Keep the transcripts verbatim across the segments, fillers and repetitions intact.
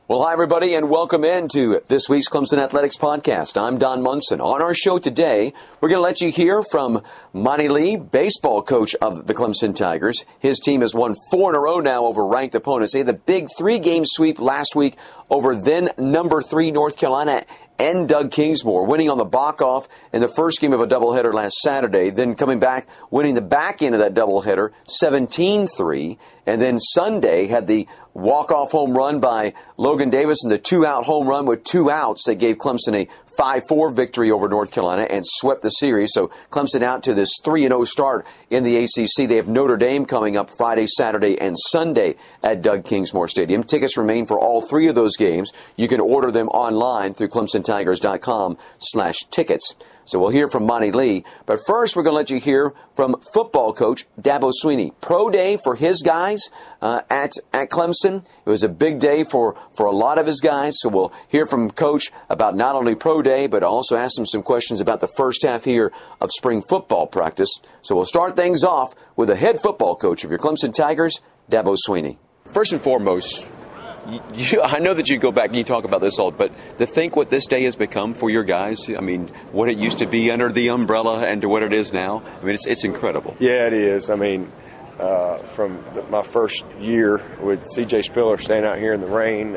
Well, hi, everybody, and welcome into this week's Clemson Athletics Podcast. I'm Don Munson. On our show today, we're going to let you hear from Monty Lee, baseball coach of the Clemson Tigers. His team has won four in a row now over ranked opponents. They had the big three-game sweep last week over then number three North Carolina and Doug Kingsmore, winning on the balk-off in the first game of a doubleheader last Saturday, then coming back, winning the back end of that doubleheader, seventeen three, and then Sunday had the walk-off home run by Logan Davis and the two-out home run with two outs that gave Clemson a five four victory over North Carolina and swept the series. So Clemson out to this three and oh start in the A C C. They have Notre Dame coming up Friday, Saturday, and Sunday at Doug Kingsmore Stadium. Tickets remain for all three of those games. You can order them online through clemson tigers dot com slash tickets. So we'll hear from Monty Lee. But first, we're going to let you hear from football coach Dabo Swinney. Pro day for his guys uh, at, at Clemson. It was a big day for, for a lot of his guys. So we'll hear from Coach about not only pro day, but also ask him some questions about the first half here of spring football practice. So we'll start things off with the head football coach of your Clemson Tigers, Dabo Swinney. First and foremost, You, I know that you go back and you talk about this all, but to think what this day has become for your guys, I mean, what it used to be under the umbrella and to what it is now, I mean, it's, it's incredible. Yeah, it is. I mean, uh, from the, my first year with C J Spiller staying out here in the rain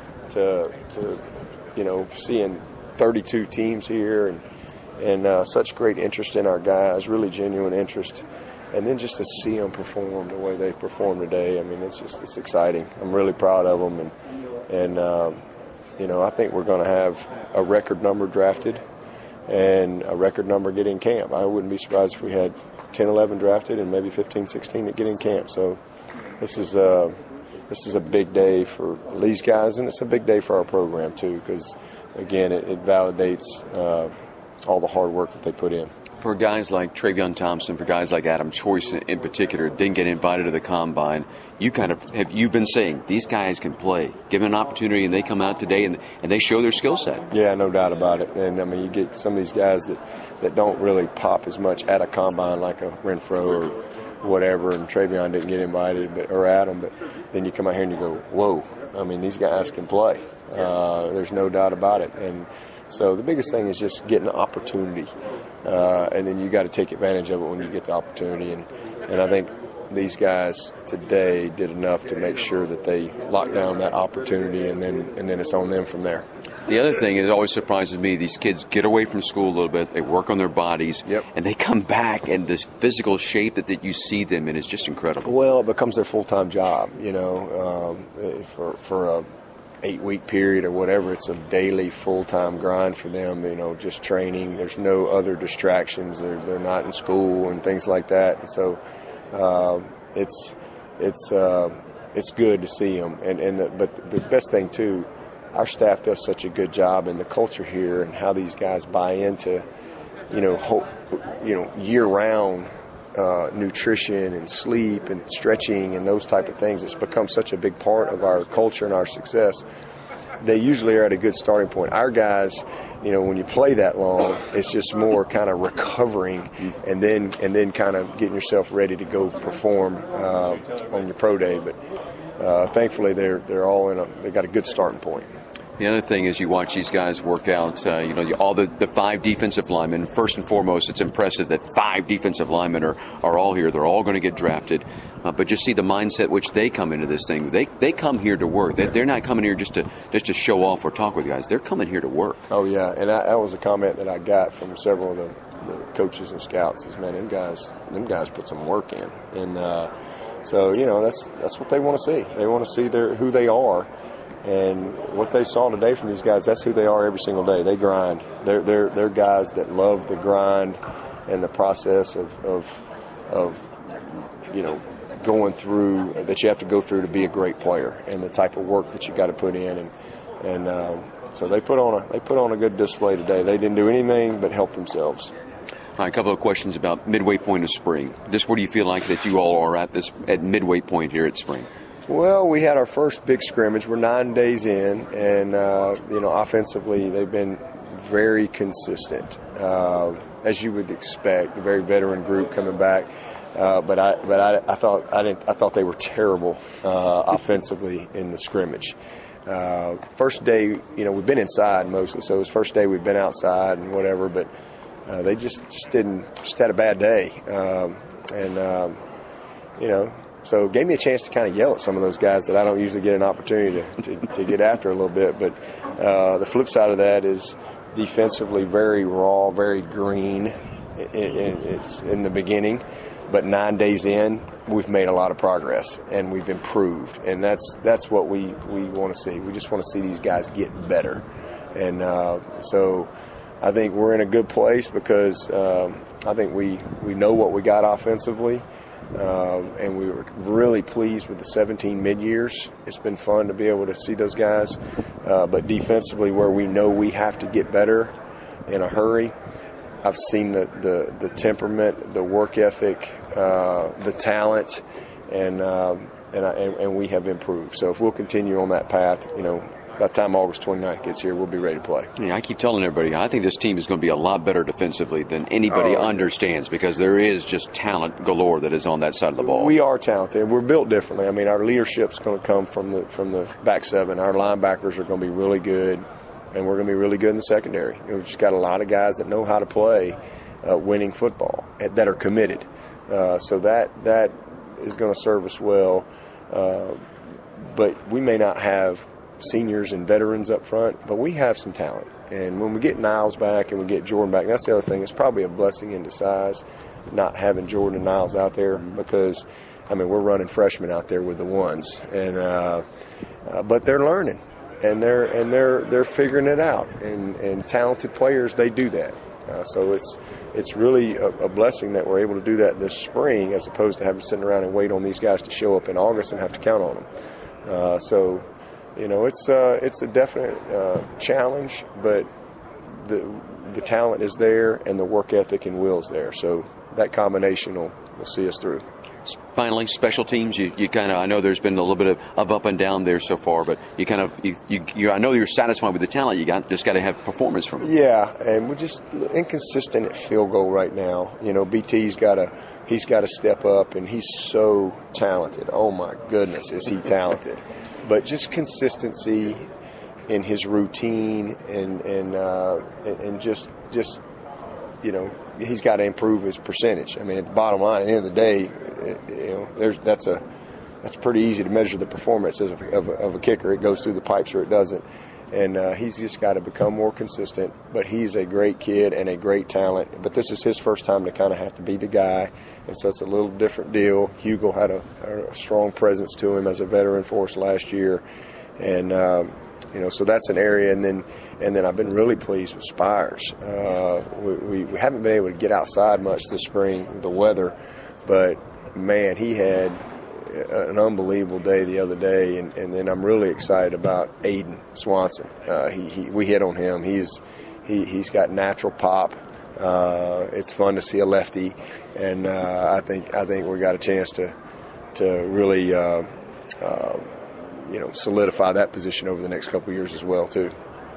to, to you know, seeing thirty-two teams here and, and uh, such great interest in our guys, really genuine interest. And then just to see them perform the way they performed today, I mean, it's just it's exciting. I'm really proud of them, and and um, you know, I think we're going to have a record number drafted and a record number get in camp. I wouldn't be surprised if we had ten, eleven drafted and maybe fifteen, sixteen that get in camp. So this is uh, this is a big day for these guys, and it's a big day for our program too, because again, it, it validates uh, all the hard work that they put in. For guys like Travion Thompson, for guys like Adam Choice in particular, didn't get invited to the combine. You kind of have you've been saying these guys can play, given an opportunity, and they come out today and and they show their skill set. Yeah, no doubt about it. And I mean, you get some of these guys that, that don't really pop as much at a combine, like a Renfro or whatever, and Travion didn't get invited, but or Adam. But then you come out here and you go, whoa! I mean, these guys can play. Uh, there's no doubt about it. And so the biggest thing is just getting an opportunity. Uh, and then you got to take advantage of it when you get the opportunity. And, and I think these guys today did enough to make sure that they lock down that opportunity, and then and then it's on them from there. The other thing is, it always surprises me, these kids get away from school a little bit, they work on their bodies, yep. and they come back, and this physical shape that, that you see them in is just incredible. Well, it becomes their full-time job, you know, um, for, for a eight-week period or whatever. It's a daily full-time grind for them, you know, just training. There's no other distractions. They're, they're not in school and things like that. And so uh, it's it's uh, it's good to see them. And, and the, but the best thing, too, our staff does such a good job in the culture here and how these guys buy into, you know, ho- you know, year-round Uh, nutrition and sleep and stretching and those type of things. It's become such a big part of our culture and our success. They usually are at a good starting point. Our guys, you know, when you play that long, it's just more kind of recovering and then and then kind of getting yourself ready to go perform uh, on your pro day. But uh, thankfully, they're they're all in a they got a good starting point. The other thing is you watch these guys work out, uh, you know, all the, the five defensive linemen. First and foremost, it's impressive that five defensive linemen are, are all here. They're all going to get drafted. Uh, but just see the mindset which they come into this thing. They they come here to work. They, they're not coming here just to just to show off or talk with guys. They're coming here to work. Oh, yeah. And I, that was a comment that I got from several of the, the coaches and scouts is, man, them guys, them guys put some work in. And uh, so, you know, that's that's what they want to see. They want to see their who they are. And what they saw today from these guys, that's who they are every single day. They grind. They're they're they're guys that love the grind and the process of of, of you know going through that you have to go through to be a great player, and the type of work that you got to put in. And and um, so they put on a they put on a good display today. They didn't do anything but help themselves. All right, a couple of questions about midway point of spring. Just where do you feel like that you all are at this at midway point here at spring? Well, we had our first big scrimmage. We're nine days in, and, uh, you know, offensively they've been very consistent, uh, as you would expect, a very veteran group coming back. Uh, but I but I, I thought I didn't I thought they were terrible uh, offensively in the scrimmage. Uh, first day, you know, we've been inside mostly, so it was first day we've been outside and whatever, but uh, they just, just didn't, just had a bad day. Um, and, um, you know, so it gave me a chance to kind of yell at some of those guys that I don't usually get an opportunity to, to, to get after a little bit. But uh, the flip side of that is defensively very raw, very green in, in, in the beginning. But nine days in, we've made a lot of progress and we've improved. And that's that's what we, we want to see. We just want to see these guys get better. And uh, so I think we're in a good place because um, I think we, we know what we got offensively. Um, and we were really pleased with the seventeen mid-years. It's been fun to be able to see those guys. Uh, but defensively, where we know we have to get better in a hurry, I've seen the, the, the temperament, the work ethic, uh, the talent, and, um, and, I, and and we have improved. So if we'll continue on that path, you know, by the time August twenty-ninth gets here, we'll be ready to play. Yeah, I keep telling everybody, I think this team is going to be a lot better defensively than anybody oh, understands because there is just talent galore that is on that side of the ball. We are talented. We're built differently. I mean, our leadership's going to come from the from the back seven. Our linebackers are going to be really good, and we're going to be really good in the secondary. We've just got a lot of guys that know how to play uh, winning football, that are committed. Uh, so that that is going to serve us well. Uh, but we may not have seniors and veterans up front, but we have some talent. And when we get Niles back and we get Jordan back, that's the other thing. It's probably a blessing in disguise not having Jordan and Niles out there because, I mean, we're running freshmen out there with the ones, and uh, uh, but they're learning and they're and they're they're figuring it out. And, and talented players, they do that. Uh, so it's it's really a, a blessing that we're able to do that this spring as opposed to having to sit around and wait on these guys to show up in August and have to count on them. Uh, so. You know, it's uh, it's a definite uh, challenge, but the the talent is there and the work ethic and will's there. So that combination will, will see us through. Finally, special teams. You, you kind of I know there's been a little bit of, of up and down there so far, but you kind of you, you, you I know you're satisfied with the talent you got. Just got to have performance from it. Yeah, and we're just inconsistent at field goal right now. You know, B T's got to he's got to step up, and he's so talented. Oh my goodness, is he talented? But just consistency in his routine and and uh, and just just you know he's got to improve his percentage. I mean, at the bottom line, at the end of the day, you know, there's that's a that's pretty easy to measure the performance of a, of a, of a kicker. It goes through the pipes or it doesn't. And uh, he's just got to become more consistent. But he's a great kid and a great talent. But this is his first time to kind of have to be the guy. And so it's a little different deal. Hugo had a, a strong presence to him as a veteran for us last year. And, um, you know, so that's an area. And then and then I've been really pleased with Spires. Uh, we, we, we haven't been able to get outside much this spring with the weather. But, man, he had an unbelievable day the other day. And, and then I'm really excited about Aiden Swanson. Uh, he, he we hit on him. He's he, he's got natural pop. Uh, it's fun to see a lefty, and uh, I think I think we got a chance to to really uh, uh, you know solidify that position over the next couple of years as well too.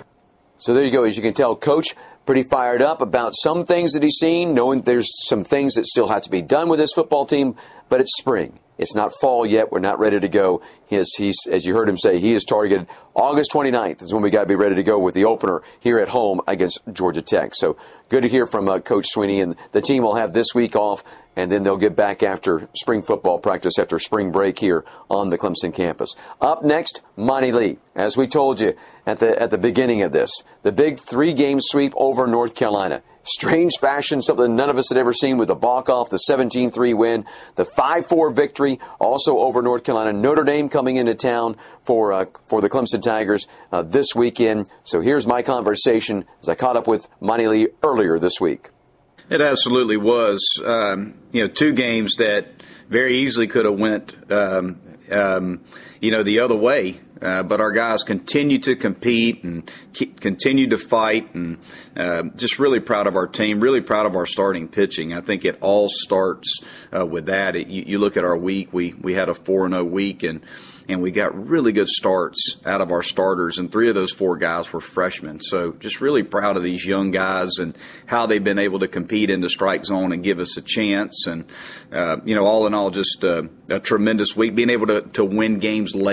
So there you go. As you can tell, Coach pretty fired up about some things that he's seen, knowing there's some things that still have to be done with this football team. But it's spring. It's not fall yet. We're not ready to go. He's, he's, as you heard him say, he is targeted August twenty-ninth is when we got to be ready to go with the opener here at home against Georgia Tech. So good to hear from uh, Coach Sweeney. And the team will have this week off, and then they'll get back after spring football practice, after spring break here on the Clemson campus. Up next, Monty Lee. As we told you at the at the beginning of this, the big three-game sweep over North Carolina. Strange fashion, something none of us had ever seen with the balk-off, the seventeen three win, the five four victory, also over North Carolina. Notre Dame coming into town for uh, for the Clemson Tigers uh, this weekend. So here's my conversation as I caught up with Monty Lee earlier this week. It absolutely was. Um, you know, two games that very easily could have went, um, um, you know, the other way. Uh, but our guys continue to compete and keep, continue to fight, and uh, just really proud of our team, really proud of our starting pitching. I think it all starts uh, with that. It, you, you look at our week, we, we had a four and oh week, and and we got really good starts out of our starters, and three of those four guys were freshmen. So just really proud of these young guys and how they've been able to compete in the strike zone and give us a chance. And, uh, you know, all in all, just uh, a tremendous week, being able to, to win games late.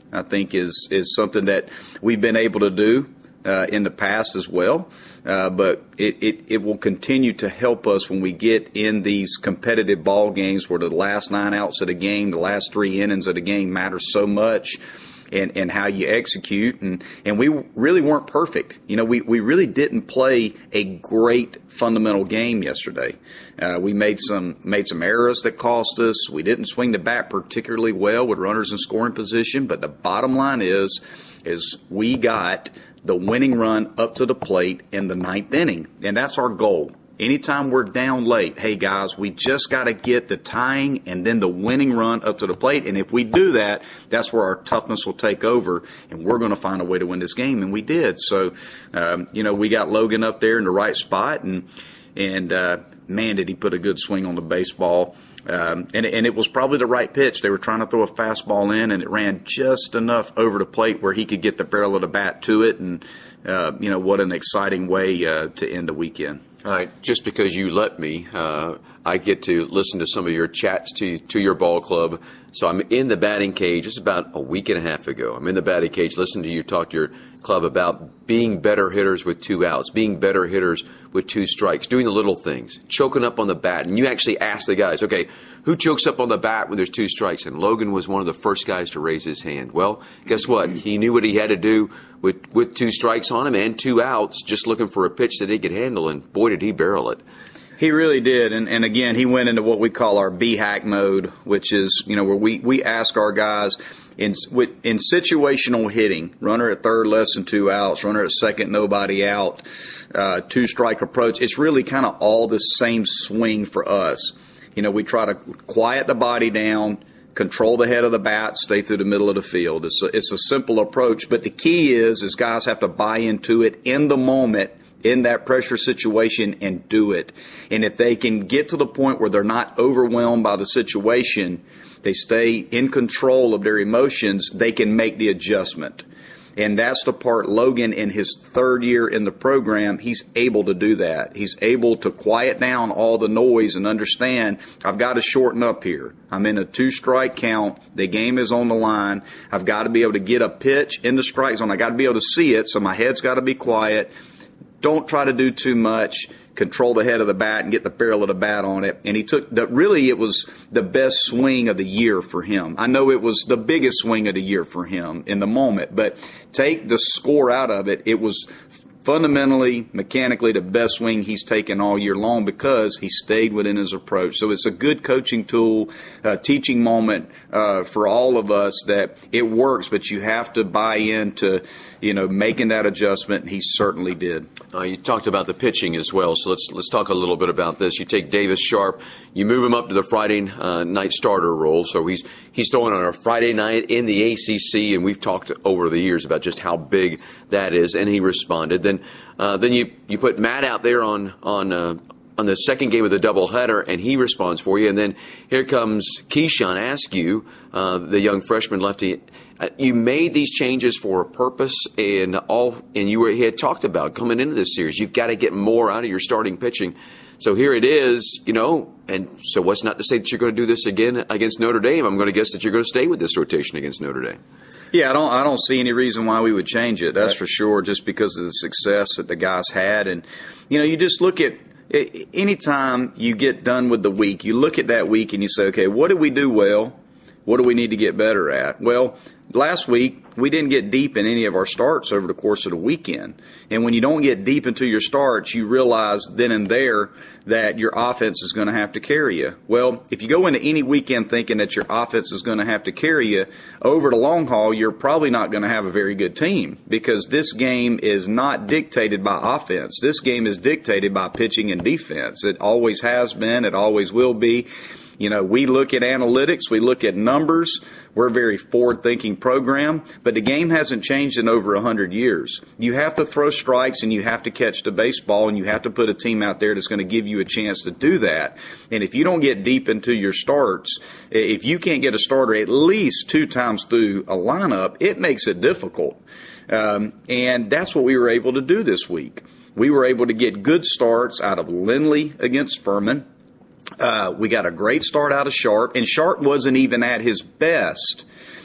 I think is is something that we've been able to do uh, in the past as well. Uh, but it, it, it will continue to help us when we get in these competitive ball games where the last nine outs of the game, the last three innings of the game matter so much. And, and how you execute. And, and we really weren't perfect. You know, we, we really didn't play a great fundamental game yesterday. Uh, we made some made some errors that cost us. We didn't swing the bat particularly well with runners in scoring position. But the bottom line is, is we got the winning run up to the plate in the ninth inning. And that's our goal. Anytime we're down late, hey, guys, we just got to get the tying and then the winning run up to the plate. And if we do that, that's where our toughness will take over, and we're going to find a way to win this game. And we did. So, um, you know, we got Logan up there in the right spot, and, and uh, man, did he put a good swing on the baseball. Um, and, and it was probably the right pitch. They were trying to throw a fastball in, and it ran just enough over the plate where he could get the barrel of the bat to it. And, uh, you know, what an exciting way uh, to end the weekend. All right, just because you let me, uh, I get to listen to some of your chats to to your ball club. So I'm in the batting cage. It's about a week and a half ago. I'm in the batting cage listening to you talk to your club about being better hitters with two outs, being better hitters with two strikes, doing the little things, choking up on the bat. And you actually asked the guys, okay, who chokes up on the bat when there's two strikes? And Logan was one of the first guys to raise his hand. Well, guess what? He knew what he had to do with, with two strikes on him and two outs, just looking for a pitch that he could handle. And boy, did he barrel it. He really did. And, and again, he went into what we call our B-hack mode, which is, you know, where we, we ask our guys in, with, in situational hitting, runner at third, less than two outs, runner at second, nobody out, uh, two strike approach. It's really kind of all the same swing for us. You know, we try to quiet the body down, control the head of the bat, stay through the middle of the field. It's a, it's a simple approach, but the key is, is guys have to buy into it in the moment, in that pressure situation, and do it. And if they can get to the point where they're not overwhelmed by the situation, they stay in control of their emotions, they can make the adjustment. And that's the part Logan, in his third year in the program, he's able to do that. He's able to quiet down all the noise and understand, I've got to shorten up here. I'm in a two-strike count. The game is on the line. I've got to be able to get a pitch in the strike zone. I've got to be able to see it, so my head's got to be quiet. Don't try to do too much. Control the head of the bat and get the barrel of the bat on it. And he took the, really it was the best swing of the year for him. I know it was the biggest swing of the year for him in the moment, but take the score out of it. It was fundamentally, mechanically, the best swing he's taken all year long because he stayed within his approach. So it's a good coaching tool, uh, teaching moment uh, for all of us that it works, but you have to buy into, you know, making that adjustment, and he certainly did. Uh, you talked about the pitching as well, so let's let's talk a little bit about this. You take Davis Sharp, you move him up to the Friday uh, night starter role, so he's he's throwing on a Friday night in the A C C, and we've talked over the years about just how big that is, and he responded. Then uh, then you, you put Matt out there on on uh, on the second game of the doubleheader, and he responds for you. And then here comes Keyshawn Askew, uh, the young freshman lefty. Uh, you made these changes for a purpose, and all, and you were he had talked about coming into this series. You've got to get more out of your starting pitching. So here it is, you know. And so what's not to say that you're going to do this again against Notre Dame? I'm going to guess that you're going to stay with this rotation against Notre Dame. Yeah, I don't I don't see any reason why we would change it. That's right. For sure, just because of the success that the guys had. And, you know, you just look at it, anytime you get done with the week, you look at that week and you say, okay, what did we do well? What do we need to get better at? Well, last week, we didn't get deep in any of our starts over the course of the weekend. And when you don't get deep into your starts, you realize then and there that your offense is going to have to carry you. Well, if you go into any weekend thinking that your offense is going to have to carry you, over the long haul, you're probably not going to have a very good team, because this game is not dictated by offense. This game is dictated by pitching and defense. It always has been. It always will be. You know, we look at analytics, we look at numbers. We're a very forward-thinking program, but the game hasn't changed in over one hundred years. You have to throw strikes and you have to catch the baseball, and you have to put a team out there that's going to give you a chance to do that. And if you don't get deep into your starts, if you can't get a starter at least two times through a lineup, it makes it difficult. Um, and that's what we were able to do this week. We were able to get good starts out of Lindley against Furman. Uh, we got a great start out of Sharp, and Sharp wasn't even at his best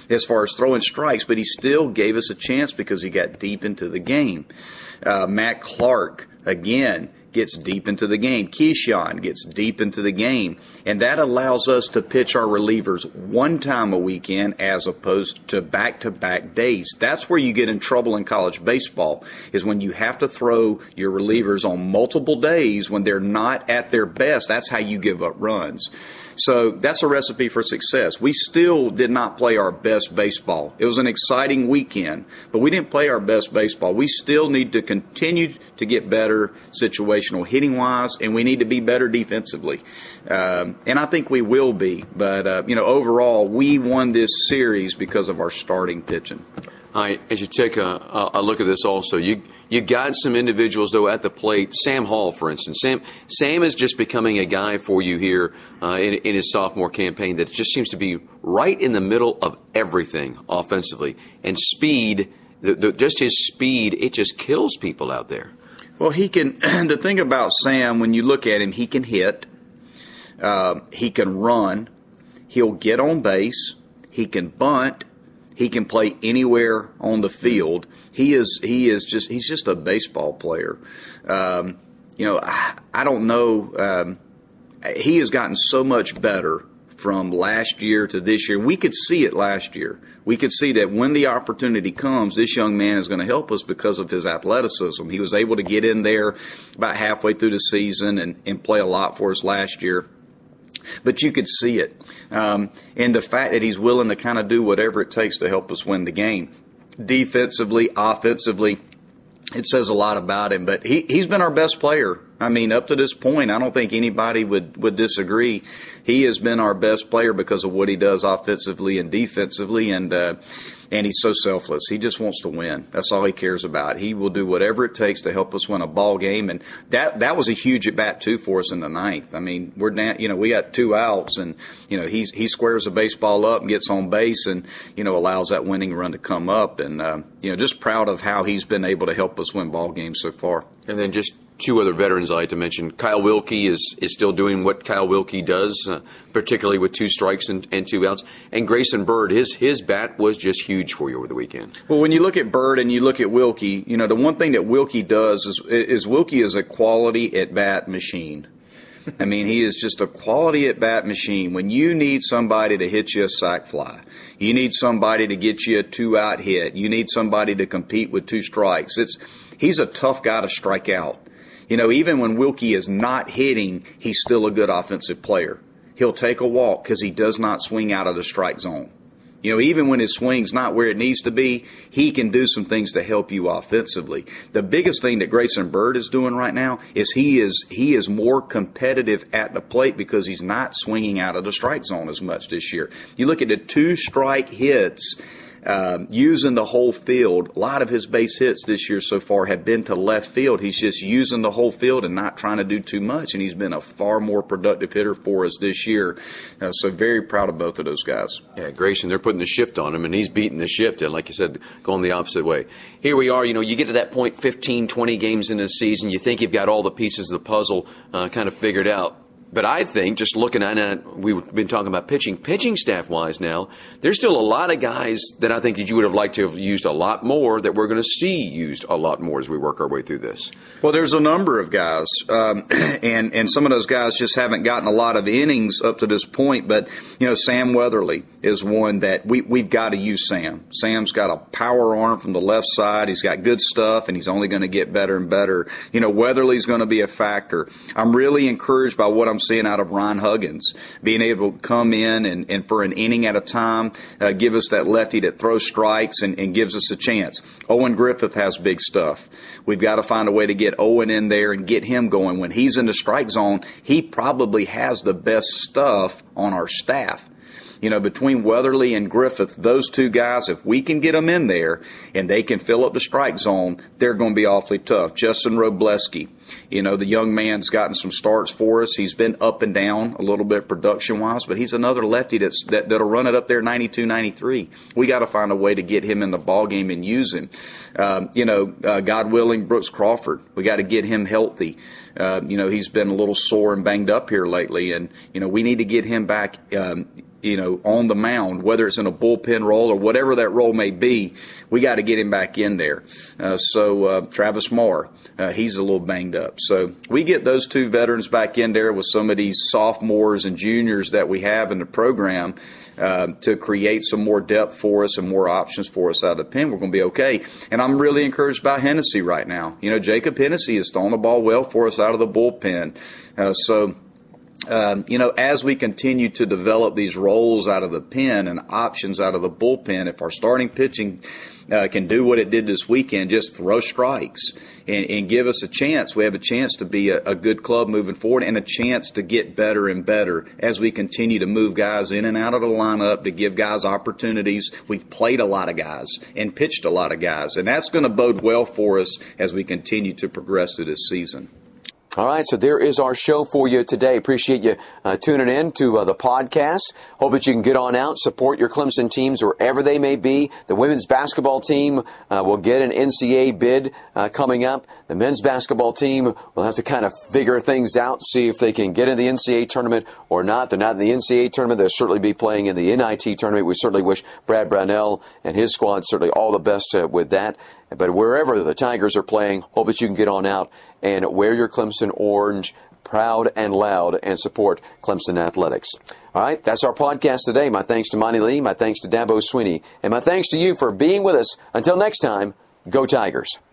as far as throwing strikes, but he still gave us a chance because he got deep into the game. Uh, Matt Clark, again, gets deep into the game. Keyshawn gets deep into the game. And that allows us to pitch our relievers one time a weekend as opposed to back-to-back days. That's where you get in trouble in college baseball, is when you have to throw your relievers on multiple days when they're not at their best. That's how you give up runs. So that's a recipe for success. We still did not play our best baseball. It was an exciting weekend, but we didn't play our best baseball. We still need to continue to get better situational hitting-wise, and we need to be better defensively. Um, and I think we will be. But, uh, you know, overall, we won this series because of our starting pitching. All right, as you take a, a look at this also, you you got some individuals, though, at the plate. Sam Hall, for instance. Sam Sam is just becoming a guy for you here uh, in, in his sophomore campaign that just seems to be right in the middle of everything offensively. And speed, the, the, just his speed, it just kills people out there. Well, he can. The thing about Sam, when you look at him, he can hit. Uh, he can run. He'll get on base. He can bunt. He can play anywhere on the field. He is he is just he's just a baseball player. Um, you know, I, I don't know. Um, he has gotten so much better from last year to this year. We could see it last year. We could see that when the opportunity comes, this young man is going to help us because of his athleticism. He was able to get in there about halfway through the season and, and play a lot for us last year. But you could see it. Um, and the fact that he's willing to kind of do whatever it takes to help us win the game. Defensively, offensively, it says a lot about him. But he, he's been our best player. I mean, up to this point, I don't think anybody would, would disagree. He has been our best player because of what he does offensively and defensively. And, uh, and he's so selfless. He just wants to win. That's all he cares about. He will do whatever it takes to help us win a ball game. And that, that was a huge at bat too for us in the ninth. I mean, we're down, you know, we got two outs and, you know, he's, he squares the baseball up and gets on base and, you know, allows that winning run to come up. And, uh, you know, just proud of how he's been able to help us win ball games so far. And then just two other veterans I like to mention. Kyle Wilkie is, is still doing what Kyle Wilkie does, uh, particularly with two strikes and, and two outs. And Grayson Bird, his his bat was just huge for you over the weekend. Well, when you look at Bird and you look at Wilkie, you know, the one thing that Wilkie does is, is Wilkie is a quality at-bat machine. I mean, he is just a quality at-bat machine. When you need somebody to hit you a sac fly, you need somebody to get you a two-out hit, you need somebody to compete with two strikes. It's he's a tough guy to strike out. You know, even when Wilkie is not hitting, he's still a good offensive player. He'll take a walk because he does not swing out of the strike zone. You know, even when his swing's not where it needs to be, he can do some things to help you offensively. The biggest thing that Grayson Bird is doing right now is he is he is more competitive at the plate because he's not swinging out of the strike zone as much this year. You look at the two strike hits, Uh, using the whole field. A lot of his base hits this year so far have been to left field. He's just using the whole field and not trying to do too much, and he's been a far more productive hitter for us this year. Uh, so very proud of both of those guys. Yeah, Grayson, they're putting the shift on him, and he's beating the shift, and like you said, going the opposite way. Here we are, you know, you get to that point, fifteen, twenty games into the season, you think you've got all the pieces of the puzzle uh, kind of figured out. But I think, just looking at it, we've been talking about pitching, pitching staff-wise now, there's still a lot of guys that I think that you would have liked to have used a lot more that we're going to see used a lot more as we work our way through this. Well, there's a number of guys, um, and, and some of those guys just haven't gotten a lot of innings up to this point. But, you know, Sam Weatherly is one that we, we've got to use Sam. Sam's got a power arm from the left side. He's got good stuff, and he's only going to get better and better. You know, Weatherly's going to be a factor. I'm really encouraged by what I'm seeing out of Ron Huggins, being able to come in and, and for an inning at a time, uh, give us that lefty that throws strikes and, and gives us a chance. Owen Griffith has big stuff. We've got to find a way to get Owen in there and get him going. When he's in the strike zone, he probably has the best stuff on our staff. You know, between Weatherly and Griffith, those two guys, if we can get them in there and they can fill up the strike zone, they're going to be awfully tough. Justin Robleski, you know, the young man's gotten some starts for us. He's been up and down a little bit production-wise, but he's another lefty that's, that, that'll run it up there ninety-two, ninety-three. We got to find a way to get him in the ballgame and use him. Um, you know, uh, God willing, Brooks Crawford, we got to get him healthy. Uh, you know, he's been a little sore and banged up here lately, and, you know, we need to get him back um you know, on the mound, whether it's in a bullpen role or whatever that role may be. We got to get him back in there. Uh, so uh, Travis Marr, uh, he's a little banged up. So we get those two veterans back in there with some of these sophomores and juniors that we have in the program uh, to create some more depth for us and more options for us out of the pen. We're going to be okay. And I'm really encouraged by Hennessy right now. You know, Jacob Hennessy is throwing the ball well for us out of the bullpen. Uh, so. Um, you know, as we continue to develop these roles out of the pen and options out of the bullpen, if our starting pitching uh, can do what it did this weekend, just throw strikes and, and give us a chance, we have a chance to be a, a good club moving forward and a chance to get better and better as we continue to move guys in and out of the lineup to give guys opportunities. We've played a lot of guys and pitched a lot of guys, and that's going to bode well for us as we continue to progress through this season. All right, so there is our show for you today. Appreciate you uh, tuning in to uh, the podcast. Hope that you can get on out, support your Clemson teams wherever they may be. The women's basketball team uh, will get an N C A A bid uh, coming up. The men's basketball team will have to kind of figure things out, see if they can get in the N C A A tournament or not. They're not in the N C A A tournament. They'll certainly be playing in the N I T tournament. We certainly wish Brad Brownell and his squad certainly all the best uh, with that. But wherever the Tigers are playing, hope that you can get on out and wear your Clemson orange proud and loud and support Clemson athletics. All right, that's our podcast today. My thanks to Monty Lee, my thanks to Dabo Swinney, and my thanks to you for being with us. Until next time, go Tigers.